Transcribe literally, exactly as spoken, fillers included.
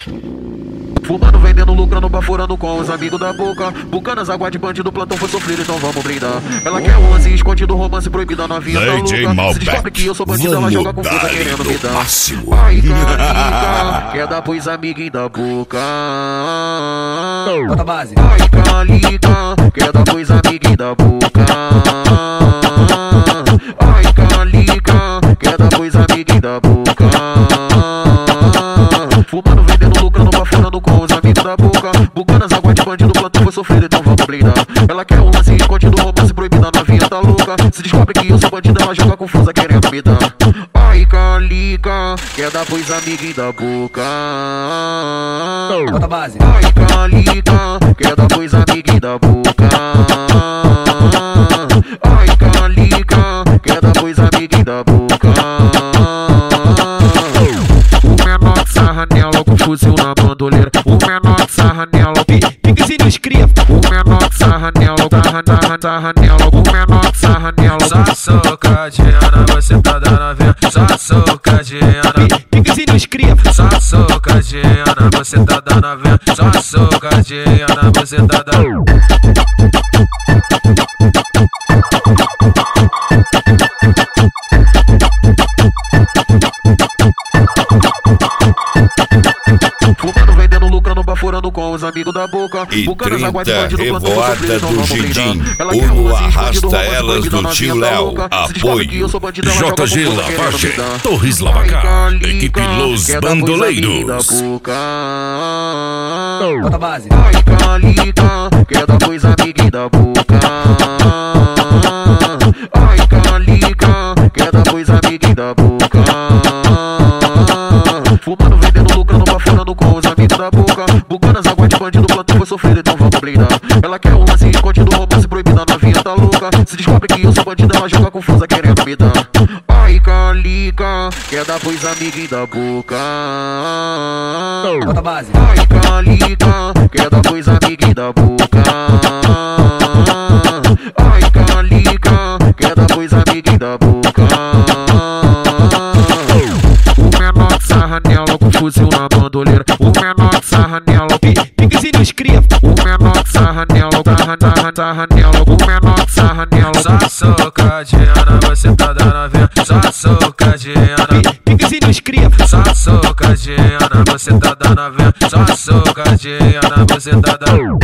Fumando, vendendo, lucrando, baforando com os amigos da boca. Bucanas, água de bandido, plantão foi sofrido, então vamos brindar. Ela quer onze, escondido, romance proibida, novinha tá louca. Se descobre que eu sou bandido, ela joga com força querendo me dar. Máximo. Ai, calica, quer dar pros amiguinhos da boca. Bota base. Ai, calica, quer dar pros amiguinhos da boca. Ai, calica, quer dar pros amiguinhos da boca. Fumando, vendendo, lucrando, baforando com os amigos da boca. Bucanas, água de bandido, plantão foi sofrido, então vamos blindar. Ela quer um lance escondido, romance proibida, novinha tá louca. Se descobre que eu sou bandido, ela joga com força querendo me dar. Ai, calica, quer dar pros amiguinhos da boca. Bota base. Ai, calica, quer dar pros amiguinhos da boca. Ai, calica, quer dar pros amiguinhos da boca. O menor sarra nela com fuzil na bandoleira. O menor sarra nela, Piquezinho escreva. o menor sarra nela, sarra, sarra, sarra nela. O menor sarra nela. Só socadinha, você tá dando venda. Só socadinha, Piquezinho escreva. só socadinha, você tá dando venda. Só socadinha, você tá dando. Fumando, vendendo, lucrando, baforando com os amigos da boca. E Bucanas, água de trinta bandido, plantão foi revoada sofrido, então do vamos brindar. Gidim. Ela quer Uno um lance escondido, arrasta romance elas proibida, do novinha tio tá Léo. louca. Se descobre que eu sou Apoio bandido, ela joga com J G força Lavagem, querendo me dar. Torres Ai, Lavacar, calica, equipe Los quer dar pros amiguinhos Bandoleiros. da boca. Bota base. Ai, calica, quer dar pros amiguinhos da boca. Ai, calica, quer dar pros amiguinhos da boca. Fumando, vendendo, lucrando, baforando com os amigos da boca. Bucanas, água de bandido, plantão foi sofrido, então vamos blindar. Ela quer um lance escondido, romance proibida, novinha tá louca. Se descobre que eu sou bandido, ela joga com força querendo me dar. Ai, calica, quer dar pros amiguinhos da boca. Bota base. Ai, calica, quer dar pros amiguinhos da boca. Ai, calica, quer dar pros amiguinhos da boca. O menor sarra nela com fuzil na bandoleira. O menor sarra nela, Piquezinho escreva. o menor sarra nela, sarra, sarra, sarra nela. O menor sarra nela. Só socadinha, você tá dando venda. Só socadinha, Piquezinho escreva. só socadinha, você tá dando venda. Só socadinha, você tá dando.